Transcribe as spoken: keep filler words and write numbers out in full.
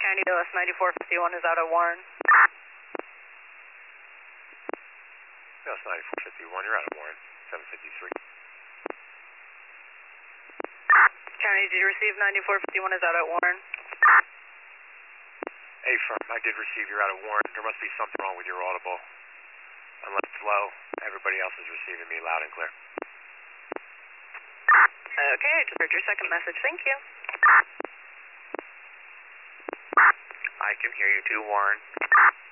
County O S ninety-four fifty-one is out at Warren. O S ninety-four fifty-one, you're out of Warren, seven fifty-three. County, did you receive ninety-four fifty-one is out at Warren? Hey, firm, I did receive you're out of Warren. There must be something wrong with your audible. Unless it's low, everybody else is receiving me loud and clear. Okay, I just heard your second message. Thank you. I can hear you too, Warren.